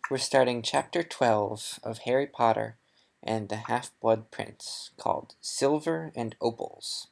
We're starting Chapter 12 of Harry Potter and the Half-Blood Prince, called Silver and Opals.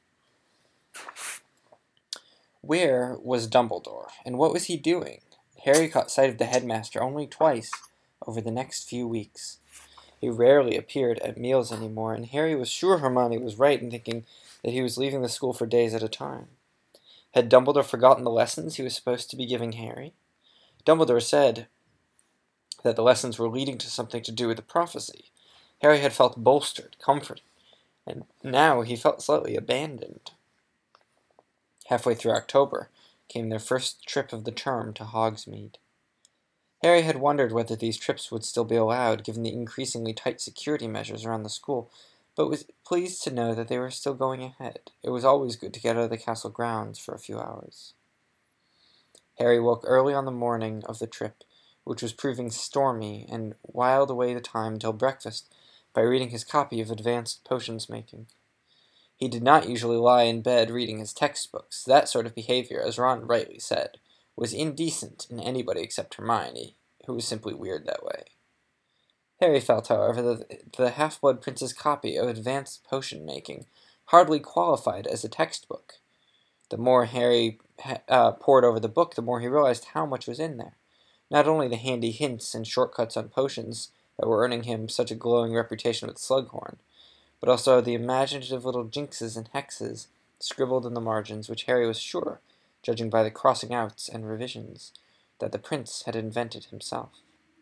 Where was Dumbledore, and what was he doing? Harry caught sight of the headmaster only twice over the next few weeks. He rarely appeared at meals anymore, and Harry was sure Hermione was right in thinking that he was leaving the school for days at a time. Had Dumbledore forgotten the lessons he was supposed to be giving Harry? Dumbledore said that the lessons were leading to something to do with the prophecy. Harry had felt bolstered, comforted, and now he felt slightly abandoned. Halfway through October came their first trip of the term to Hogsmeade. Harry had wondered whether these trips would still be allowed, given the increasingly tight security measures around the school, but was pleased to know that they were still going ahead. It was always good to get out of the castle grounds for a few hours. Harry woke early on the morning of the trip, which was proving stormy, and whiled away the time till breakfast by reading his copy of Advanced Potions Making. He did not usually lie in bed reading his textbooks. That sort of behavior, as Ron rightly said, was indecent in anybody except Hermione, who was simply weird that way. Harry felt, however, that the Half-Blood Prince's copy of Advanced Potion Making hardly qualified as a textbook. The more Harry pored over the book, the more he realized how much was in there. Not only the handy hints and shortcuts on potions that were earning him such a glowing reputation with Slughorn, but also the imaginative little jinxes and hexes scribbled in the margins, which Harry was sure, judging by the crossing outs and revisions, that the prince had invented himself.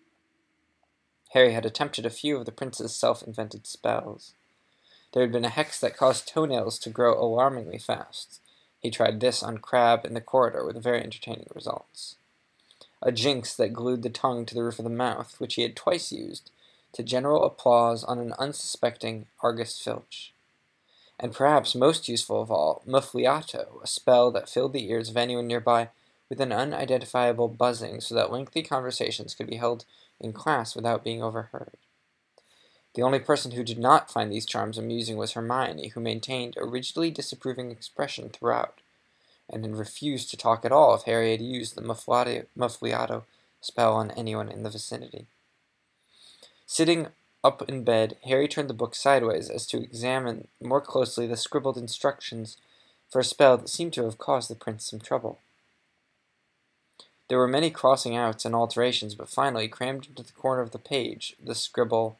Harry had attempted a few of the prince's self-invented spells. There had been a hex that caused toenails to grow alarmingly fast. He tried this on Crabbe in the corridor with very entertaining results. A jinx that glued the tongue to the roof of the mouth, which he had twice used, to general applause on an unsuspecting Argus Filch. And perhaps most useful of all, Muffliato, a spell that filled the ears of anyone nearby with an unidentifiable buzzing so that lengthy conversations could be held in class without being overheard. The only person who did not find these charms amusing was Hermione, who maintained a rigidly disapproving expression throughout, and had refused to talk at all if Harry had used the Muffliato spell on anyone in the vicinity. Sitting up in bed, Harry turned the book sideways as to examine more closely the scribbled instructions for a spell that seemed to have caused the prince some trouble. There were many crossing outs and alterations, but finally, crammed into the corner of the page, the scribble,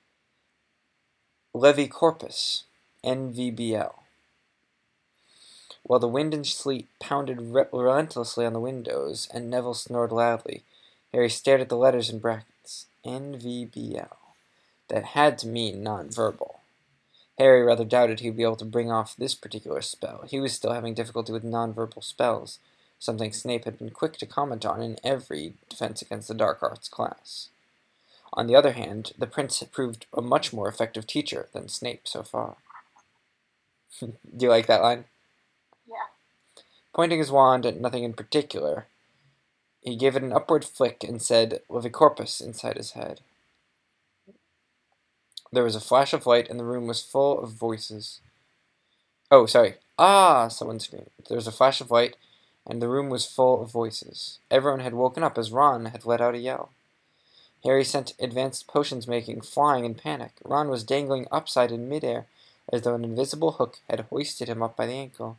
Levi Corpus, NVBL. While the wind and sleet pounded relentlessly on the windows, and Neville snored loudly, Harry stared at the letters in brackets. NVBL. That had to mean non-verbal. Harry rather doubted he would be able to bring off this particular spell. He was still having difficulty with non-verbal spells, something Snape had been quick to comment on in every Defense Against the Dark Arts class. On the other hand, the prince had proved a much more effective teacher than Snape so far. Do you like that line? Yeah. Pointing his wand at nothing in particular, he gave it an upward flick and said Levicorpus inside his head. There was a flash of light, and the room was full of voices. Oh, sorry. Ah! Someone screamed. There was a flash of light, and the room was full of voices. Everyone had woken up as Ron had let out a yell. Harry sent Advanced Potions Making flying in panic. Ron was dangling upside in midair, as though an invisible hook had hoisted him up by the ankle.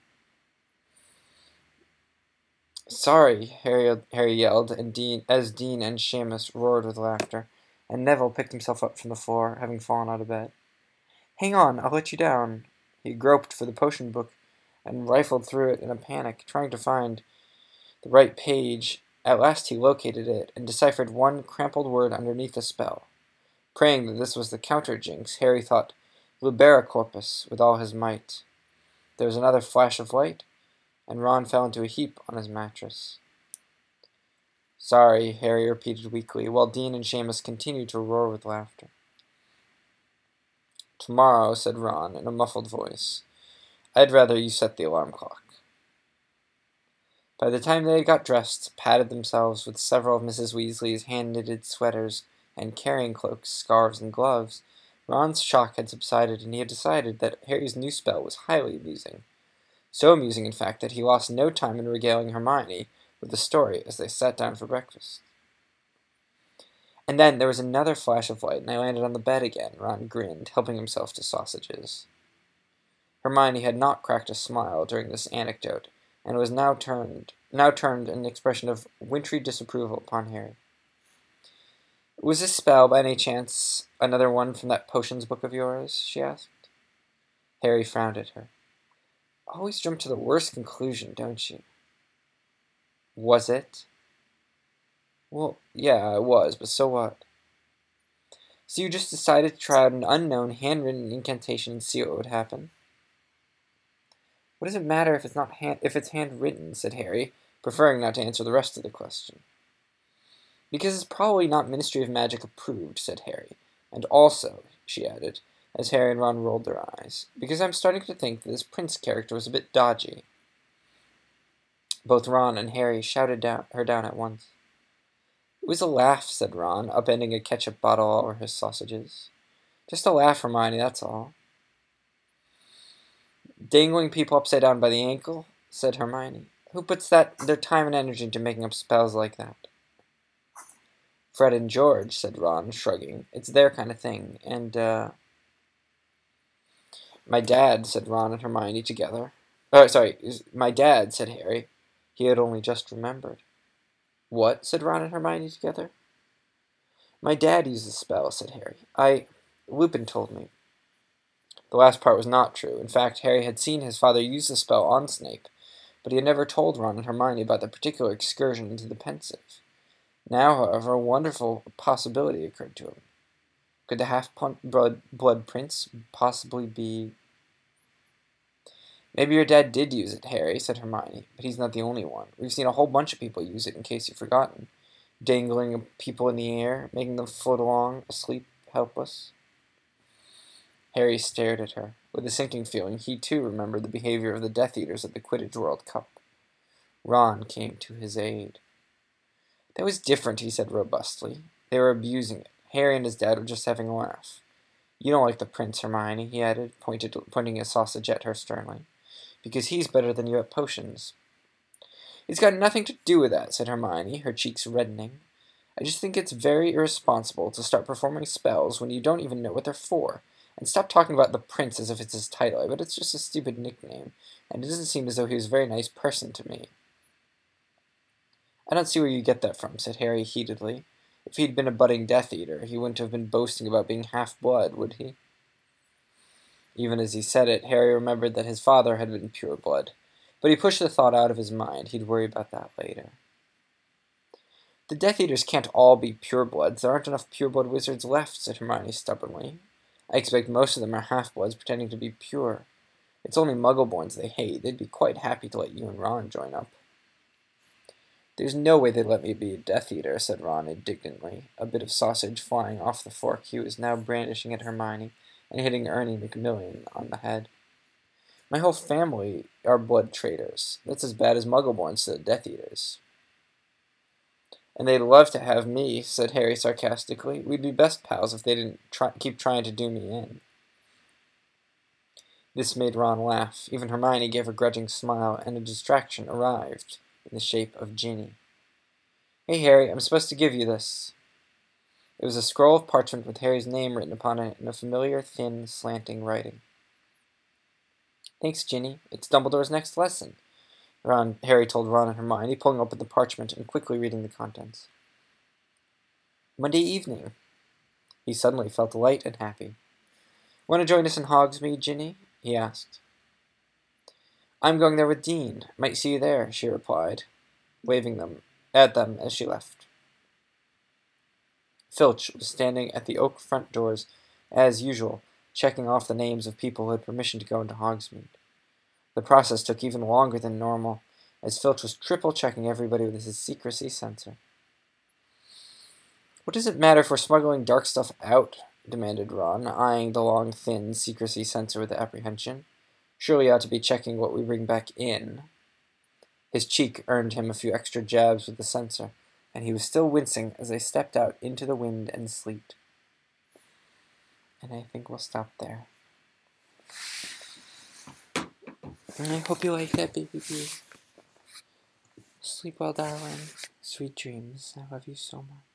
Sorry, Harry yelled, and Dean and Seamus roared with laughter, and Neville picked himself up from the floor, having fallen out of bed. Hang on, I'll let you down. He groped for the potion book and rifled through it in a panic, trying to find the right page. At last he located it and deciphered one crumpled word underneath the spell. Praying that this was the counter-jinx, Harry thought Liberacorpus with all his might. There was another flash of light, and Ron fell into a heap on his mattress. Sorry, Harry repeated weakly, while Dean and Seamus continued to roar with laughter. Tomorrow, said Ron in a muffled voice. I'd rather you set the alarm clock. By the time they had got dressed, padded themselves with several of Mrs. Weasley's hand-knitted sweaters and carrying cloaks, scarves, and gloves, Ron's shock had subsided, and he had decided that Harry's new spell was highly amusing. So amusing, in fact, that he lost no time in regaling Hermione with the story as they sat down for breakfast. And then there was another flash of light, and I landed on the bed again. Ron grinned, helping himself to sausages. Hermione had not cracked a smile during this anecdote, and was now turned an expression of wintry disapproval upon Harry. "Was this spell, by any chance, another one from that potions book of yours?" she asked. Harry frowned at her. "Always jump to the worst conclusion, don't you?" "Was it?" "Well, yeah, it was, but so what?" "So you just decided to try out an unknown handwritten incantation and see what would happen?" "What does it matter if it's handwritten?" said Harry, preferring not to answer the rest of the question. "Because it's probably not Ministry of Magic approved," said Harry. "And also," she added, as Harry and Ron rolled their eyes, "because I'm starting to think that this Prince character was a bit dodgy." Both Ron and Harry shouted her down at once. "It was a laugh," said Ron, upending a ketchup bottle over his sausages. "Just a laugh, Hermione, that's all." "Dangling people upside down by the ankle?" said Hermione. "Who puts their time and energy into making up spells like that?" "Fred and George," said Ron, shrugging. "It's their kind of thing. And, "My dad," said Ron and Hermione together. "Oh, sorry, my dad," said Harry. He had only just remembered. "What?" said Ron and Hermione together. "My dad used the spell," said Harry. Lupin told me." The last part was not true. In fact, Harry had seen his father use the spell on Snape, but he had never told Ron and Hermione about the particular excursion into the Pensieve. Now, however, a wonderful possibility occurred to him. Could the Half-Blood Prince possibly be... "Maybe your dad did use it, Harry," said Hermione, "but he's not the only one. We've seen a whole bunch of people use it, in case you've forgotten. Dangling people in the air, making them float along, asleep, helpless." Harry stared at her. With a sinking feeling, he too remembered the behavior of the Death Eaters at the Quidditch World Cup. Ron came to his aid. "That was different," he said robustly. "They were abusing it. Harry and his dad were just having a laugh. You don't like the Prince, Hermione," he added, pointing a sausage at her sternly, "because he's better than you at potions." "It's got nothing to do with that," said Hermione, her cheeks reddening. "I just think it's very irresponsible to start performing spells when you don't even know what they're for. And stop talking about the Prince as if it's his title. I bet it's just a stupid nickname, and it doesn't seem as though he was a very nice person to me." "I don't see where you get that from," said Harry heatedly. "If he'd been a budding Death Eater, he wouldn't have been boasting about being half-blood, would he?" Even as he said it, Harry remembered that his father had been pure-blood, but he pushed the thought out of his mind. He'd worry about that later. "The Death Eaters can't all be purebloods. There aren't enough pureblood wizards left," said Hermione stubbornly. "I expect most of them are half-bloods pretending to be pure. It's only Muggleborns they hate. They'd be quite happy to let you and Ron join up." "There's no way they'd let me be a Death Eater," said Ron indignantly, a bit of sausage flying off the fork he was now brandishing at Hermione and hitting Ernie Macmillan on the head. "My whole family are blood traitors. That's as bad as Muggleborns to the Death Eaters." "And they'd love to have me," said Harry sarcastically. "We'd be best pals if they didn't keep trying to do me in." This made Ron laugh. Even Hermione gave a grudging smile, and a distraction arrived in the shape of Ginny. "Hey, Harry, I'm supposed to give you this." It was a scroll of parchment with Harry's name written upon it in a familiar, thin, slanting writing. "Thanks, Ginny. It's Dumbledore's next lesson," Harry told Ron and Hermione, pulling open the parchment and quickly reading the contents. "Monday evening." He suddenly felt light and happy. "Want to join us in Hogsmeade, Ginny?" he asked. "I'm going there with Dean. Might see you there," she replied, waving at them as she left. Filch was standing at the oak front doors, as usual, checking off the names of people who had permission to go into Hogsmeade. The process took even longer than normal, as Filch was triple-checking everybody with his secrecy sensor. "What does it matter if we're smuggling dark stuff out?" demanded Ron, eyeing the long, thin secrecy sensor with apprehension. "Surely you ought to be checking what we bring back in." His cheek earned him a few extra jabs with the sensor, and he was still wincing as they stepped out into the wind and sleet. And I think we'll stop there. And I hope you like that, baby bee. Sleep well, darling. Sweet dreams. I love you so much.